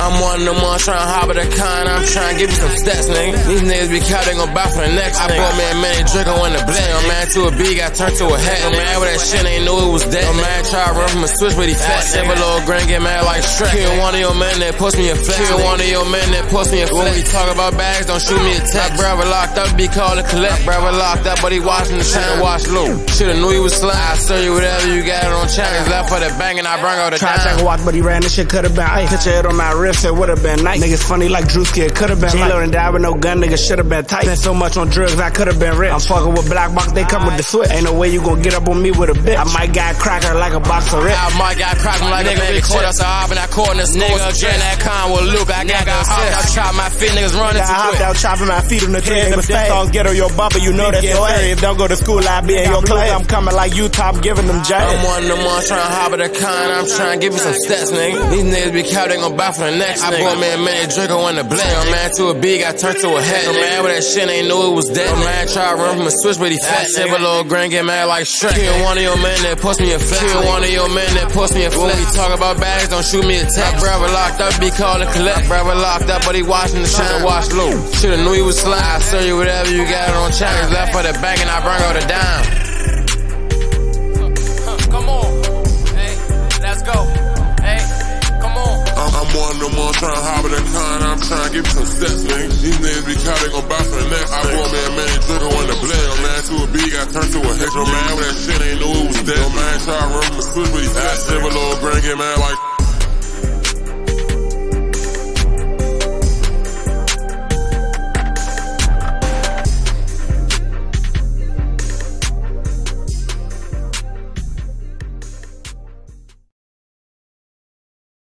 I'm one of them ones tryna hop at the con. I'm tryna give you some stats, nigga. These niggas be cow, they gon' buy for the next nigga. I bought me a mini drink, I went to black. Yo, man, to a B, got turned to a hat. Yo, man, with that shit, ain't knew it was that. Yo, man, try to run from a switch, but he fat. Every little grand get mad like Shrek. Kill one of your men that post me a flex. Kill one of your men that post me a flex. When we talk about bags, don't shoot me a text. My brother locked up, be called to collect. Brother locked up, but he watching the shit and watch Lou. Shoulda knew he was sly. I serve you whatever you got it on challenge. Left for the bang and I bring out the Try to take a watch, but he ran, this shit could've been ice. Picture it on my wrist, it would've been nice. Niggas funny like Drewski, it could've been J-Lo and died with no gun, niggas should've been tight. Spent so much on drugs, I could've been rich. I'm fucking with Black Box, they come with the switch. Ain't no way you gon' get up on me with a bitch. I might got cracker like a box of rip. I might got cracker like a bag of chips. Us a hop and I caught in the nigga again that con with Luke. I got hopped out, chop my feet, niggas running too quick. I hopped out, chopping my feet on the train. If this song get on your bumper, you know that's your area. If don't go to school, I be in your class. I'm coming like Utah, I'm giving them jazz. I'm one of them ones tryna hop at the con. I'm tryna give you some stats, nigga. These niggas be cow, they gon' buy for the next nigga. I bought me a mini drink, I went to black. Yo, man, to a B, got turned to a hat. Yo, man, with that shit, ain't knew it was that. Yo, man, try to run from a switch, but he fat. Every little grand get mad like Shrek. Kill one of your men that post me a flex. Kill one of your men that post me a flex. When we talk about bags, don't shoot me a text. My brother locked up, be called to collect. Brother locked up, but he watching the shit and watch Lou. Shoulda knew he was sly. I serve you whatever you got it on challenge. Left for the bang and I bring out the dime. Come on, hey, let's go. Hey, come on. I'm one of them ones tryna hop at the con. I'm tryna give you some stats, nigga. These niggas be cow, they gon' buy for the next. I bought me a mini drink, I went to black. Yo, man, to a B, got turned to a H. Yo, man, with that shit, ain't know it was that. Yo, man, try to run from the switch, but he fat. Every little grand get mad like